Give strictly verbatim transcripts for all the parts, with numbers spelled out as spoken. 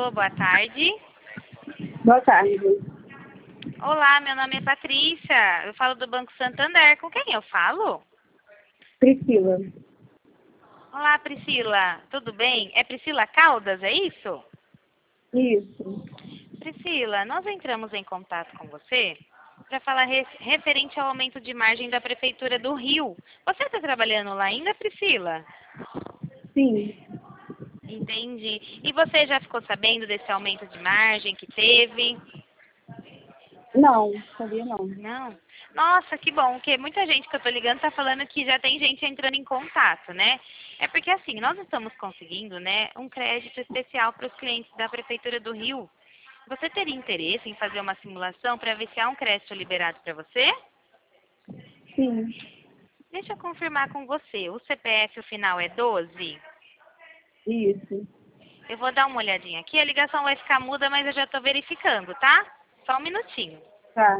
Alô, boa tarde. Boa tarde. Olá, meu nome é Patrícia. Eu falo do Banco Santander. Com quem eu falo? Priscila. Olá, Priscila. Tudo bem? É Priscila Caldas, é isso? Isso. Priscila, nós entramos em contato com você para falar re referente ao aumento de margem da Prefeitura do Rio. Você está trabalhando lá ainda, Priscila? Sim. Entendi. E você já ficou sabendo desse aumento de margem que teve? Não, sabia não. Não? Nossa, que bom, porque muita gente que eu tô ligando tá falando que já tem gente entrando em contato, né? É porque assim, nós estamos conseguindo, né, um crédito especial para os clientes da Prefeitura do Rio. Você teria interesse em fazer uma simulação para ver se há um crédito liberado para você? Sim. Deixa eu confirmar com você. O C P F, o final é doze? Isso. Eu vou dar uma olhadinha aqui. A ligação vai ficar muda, mas eu já tô verificando, tá? Só um minutinho. Tá.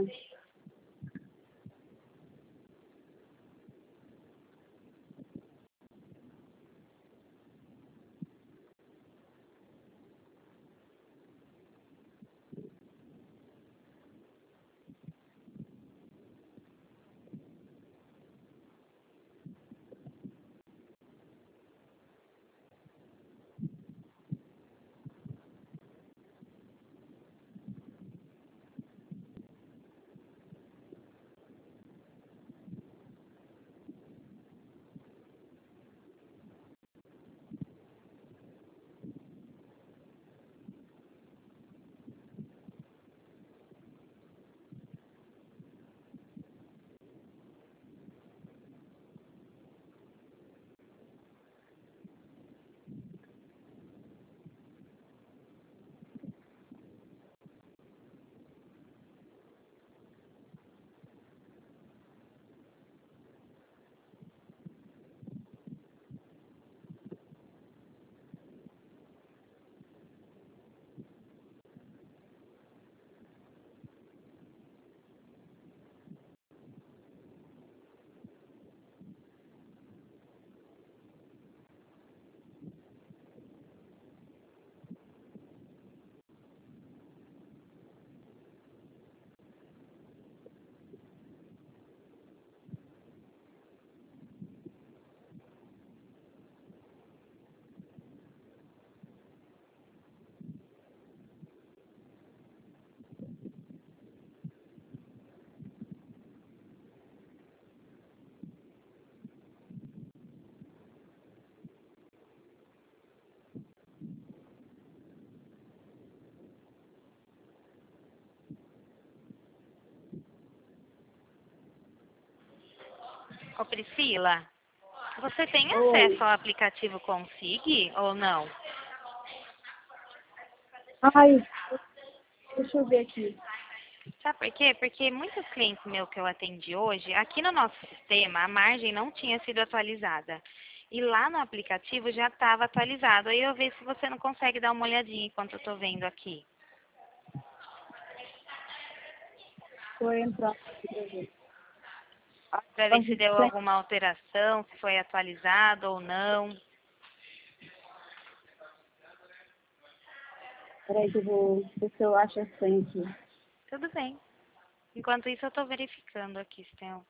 Ô, Priscila, você tem Oi. acesso ao aplicativo Consig ou não? Ai, deixa eu ver aqui. Sabe por quê? Porque muitos clientes meus que eu atendi hoje, aqui no nosso sistema, a margem não tinha sido atualizada. E lá no aplicativo já estava atualizado. Aí eu vejo se você não consegue dar uma olhadinha enquanto eu estou vendo aqui. Vou entrar aqui pra ver. Para ver se Pode deu ser. alguma alteração, se foi atualizado ou não. Peraí que eu vou ver se eu acho a senha aqui. Tudo bem. Enquanto isso eu estou verificando aqui se tem... um-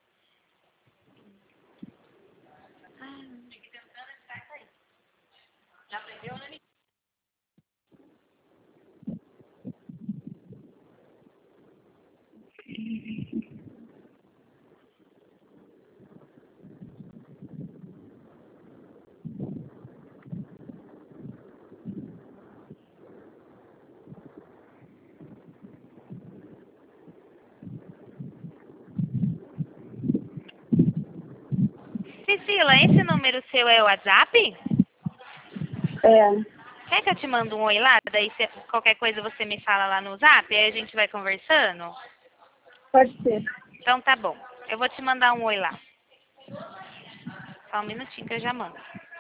Priscila, esse número seu é o WhatsApp? É, Quer que eu te mando um oi lá? Daí se qualquer coisa você me fala lá no Zap, aí a gente vai conversando? pode ser. Então tá bom. Eu vou te mandar um oi lá. Só um minutinho que eu já mando.